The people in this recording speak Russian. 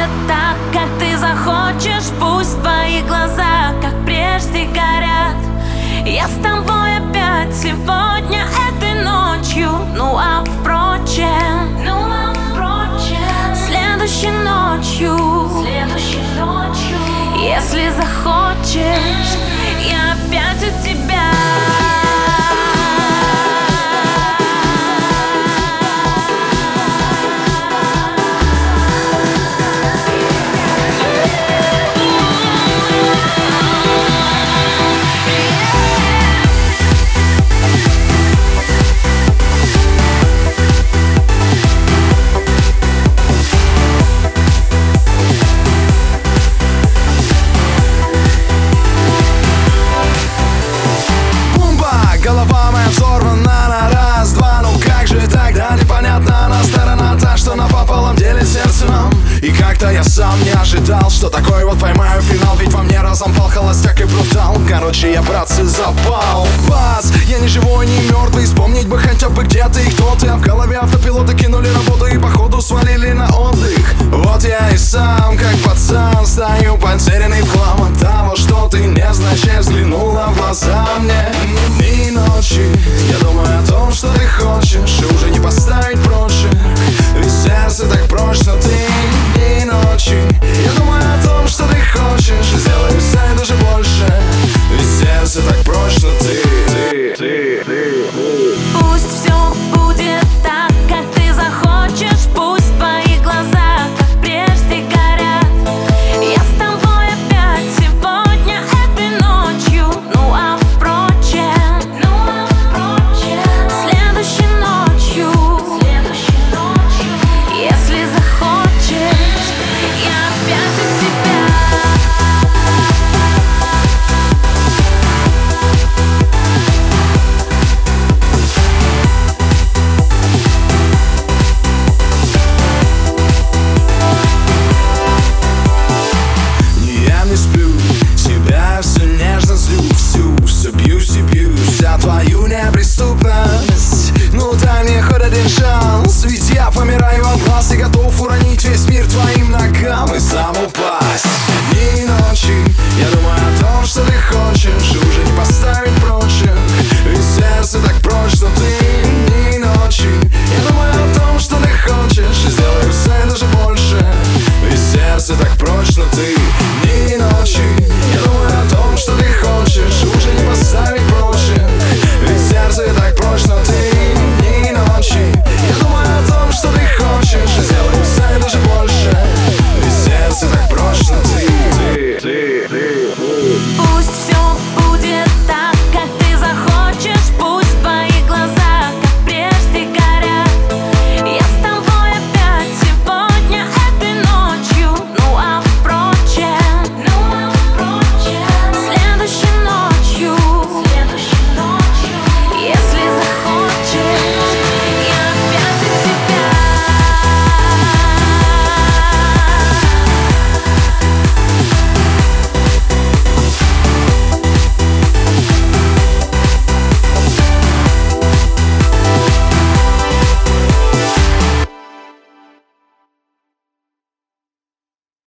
будет так, как ты захочешь. Пусть твои глаза, как прежде, горят. Я с тобой опять сегодня, этой ночью. Ну а впрочем, следующей ночью, если захочешь, я опять у тебя. Голова моя взорвана на раз-два. Ну как же тогда непонятно, на сторона та, что напополам делит сердце нам. И как-то я сам не ожидал, что такой вот поймаю финал. Ведь во мне разом пал холостяк и брутал. Короче, я, братцы, запал. Бас, я не живой, не мертвый. Вспомнить бы хотя бы где ты и кто ты. А в голове автопилоты кинули работу и походу свалили на отдых. Вот я и сам, как пацан, стою потерянный в хлам от того, что ты невзначай взглянула в глаза мне. И ночи я думаю о том, что ты хочешь, и уже не поставить проще. Ведь сердце так прочно ты. И ночи я думаю о том, что ты хочешь, и сделаем все даже больше. Ведь сердце так прочно ты. Пусть все будет так, как ты захочешь. Пусть твои глаза, как прежде, горят. Я с тобой опять сегодня, этой ночью. Ну а впрочем, следующей ночью, если захочешь, я опять у тебя. Твою неприступность, ну дай мне хоть один шанс. Ведь я помираю от глаз и готов уронить весь мир твоим ногам. И сам упал.